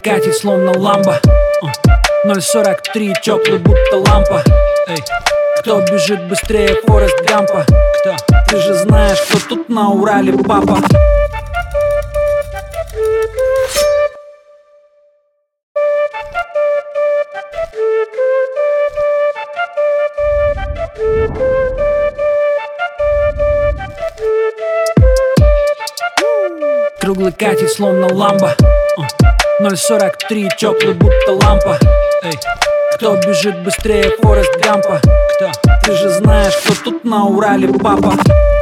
катит словно ламба. 0,43, теплый будто лампа. Эй, кто бежит быстрее Форест Гампа? Кто? Ты же знаешь, кто тут на Урале папа. Круглый катит словно ламба. 0,43, теплый будто лампа. Эй, кто бежит быстрее Форест Гампа? Кто? Ты же знаешь, кто тут на Урале папа.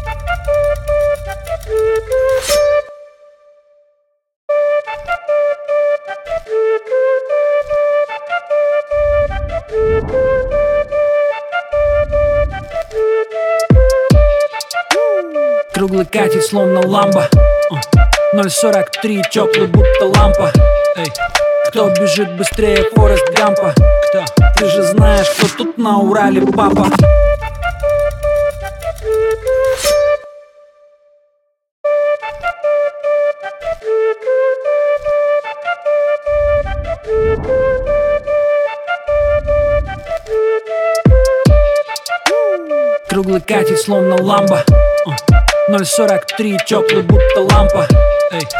Круглый катит словно ламба. 0,43, теплый будто лампа. Эй, кто бежит быстрее Форест Гампа? Кто? Ты же знаешь, кто тут на Урале папа. Круглый катит словно ламба. 0,43, теплый будто лампа. Эй.